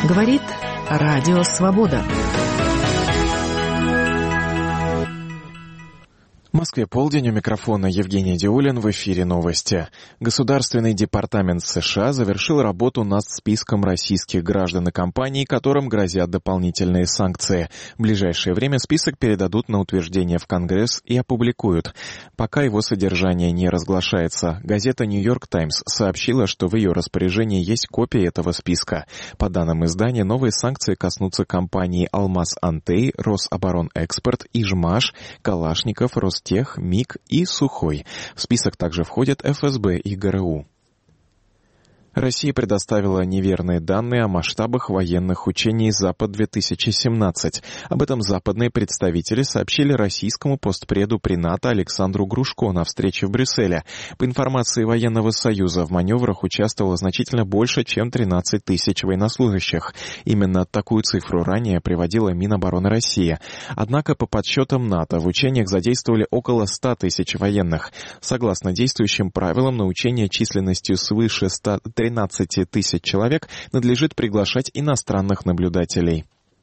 Говорит Радио Свобода. В Москве полдень, у микрофона Евгений Диулин, в эфире новости. Государственный департамент США завершил работу над списком российских граждан и компаний, которым грозят дополнительные санкции. В ближайшее время список передадут на утверждение в Конгресс и опубликуют. Пока его содержание не разглашается, газета «Нью-Йорк Таймс» сообщила, что в ее распоряжении есть копия этого списка. По данным издания, новые санкции коснутся компаний «Алмаз-Антей», «Рособоронэкспорт», «Ижмаш», «Калашников», «Ростех», МИГ и «Сухой». В список также входят ФСБ и ГРУ. Россия предоставила неверные данные о масштабах военных учений «Запад-2017». Об этом западные представители сообщили российскому постпреду при НАТО Александру Грушко на встрече в Брюсселе. По информации Военного союза, в маневрах участвовало значительно больше, чем 13 тысяч военнослужащих. Именно такую цифру ранее приводила Минобороны России. Однако, по подсчетам НАТО, в учениях задействовали около 100 тысяч военных. Согласно действующим правилам, на учения численностью свыше 13 тысяч человек надлежит приглашать иностранных наблюдателей.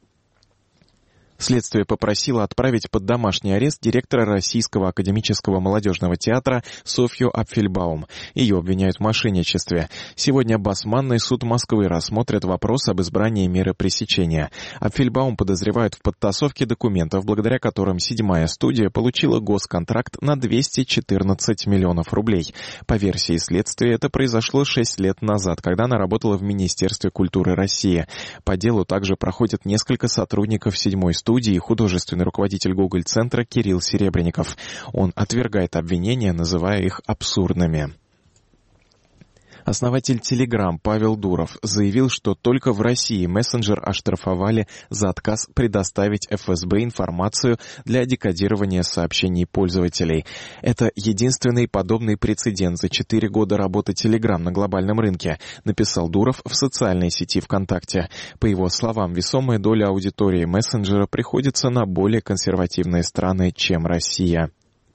Следствие попросило отправить под домашний арест директора Российского академического молодежного театра Софью Апфельбаум. Ее обвиняют в мошенничестве. Сегодня Басманный суд Москвы рассмотрит вопрос об избрании меры пресечения. Апфельбаум подозревают в подтасовке документов, благодаря которым 7-я студия получила госконтракт на 214 миллионов рублей. По версии следствия, это произошло 6 лет назад, когда она работала в Министерстве культуры России. По делу также проходят несколько сотрудников 7-й студии и художественный руководитель Гоголь-центра Кирилл Серебренников. Он отвергает обвинения, называя их абсурдными. Основатель Telegram Павел Дуров заявил, что только в России мессенджер оштрафовали за отказ предоставить ФСБ информацию для декодирования сообщений пользователей. Это единственный подобный прецедент за 4 года работы Telegram на глобальном рынке, написал Дуров в социальной сети ВКонтакте. По его словам, весомая доля аудитории мессенджера приходится на более консервативные страны, чем Россия.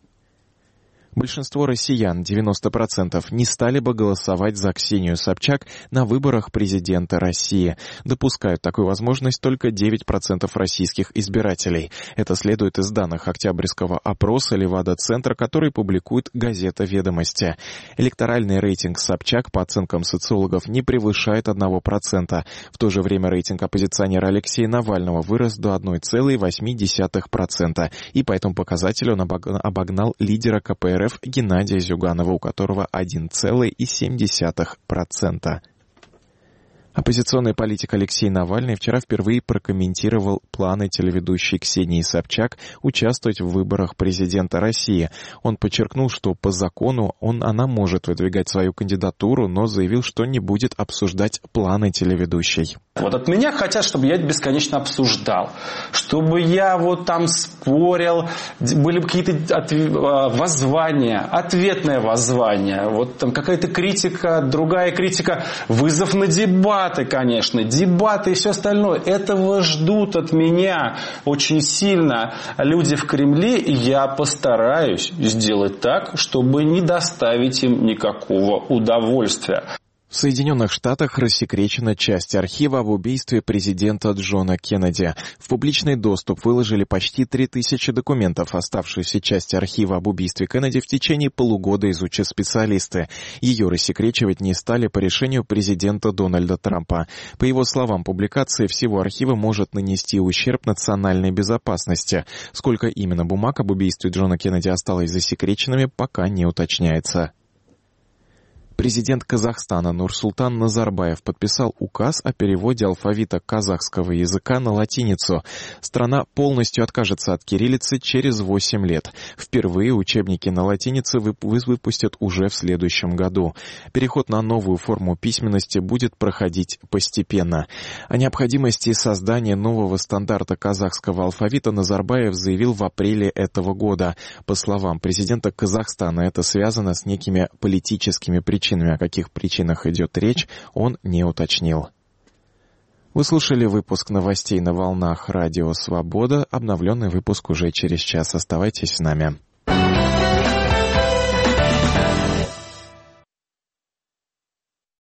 Большинство россиян, 90%, не стали бы голосовать за Ксению Собчак на выборах президента России. Допускают такую возможность только 9% российских избирателей. Это следует из данных октябрьского опроса Левада-центра, который публикует газета «Ведомости». Электоральный рейтинг Собчак, по оценкам социологов, не превышает 1%. В то же время рейтинг оппозиционера Алексея Навального вырос до 1,8%. И по этому показателю он обогнал лидера КПРФ Геннадия Зюганова, у которого 1,7%. Оппозиционный политик Алексей Навальный вчера впервые прокомментировал планы телеведущей Ксении Собчак участвовать в выборах президента России. Он подчеркнул, что по закону она может выдвигать свою кандидатуру, но заявил, что не будет обсуждать планы телеведущей. Вот от меня хотят, чтобы я это бесконечно обсуждал, чтобы я вот там спорил, были какие-то воззвания, ответное воззвание, вот там какая-то критика, другая критика, вызов на дебаты, конечно, дебаты и все остальное. Этого ждут от меня очень сильно люди в Кремле, и я постараюсь сделать так, чтобы не доставить им никакого удовольствия. В Соединенных Штатах рассекречена часть архива об убийстве президента Джона Кеннеди. В публичный доступ выложили почти 3000 документов. Оставшуюся часть архива об убийстве Кеннеди в течение полугода изучат специалисты. Ее рассекречивать не стали по решению президента Дональда Трампа. По его словам, публикация всего архива может нанести ущерб национальной безопасности. Сколько именно бумаг об убийстве Джона Кеннеди осталось засекреченными, пока не уточняется. Президент Казахстана Нурсултан Назарбаев подписал указ о переводе алфавита казахского языка на латиницу. Страна полностью откажется от кириллицы через 8 лет. Впервые учебники на латинице выпустят уже в следующем году. Переход на новую форму письменности будет проходить постепенно. О необходимости создания нового стандарта казахского алфавита Назарбаев заявил в апреле этого года. По словам президента Казахстана, это связано с некими политическими причинами. О каких причинах идет речь, он не уточнил. Вы слушали выпуск новостей на волнах Радио Свобода. Обновленный выпуск уже через час. Оставайтесь с нами.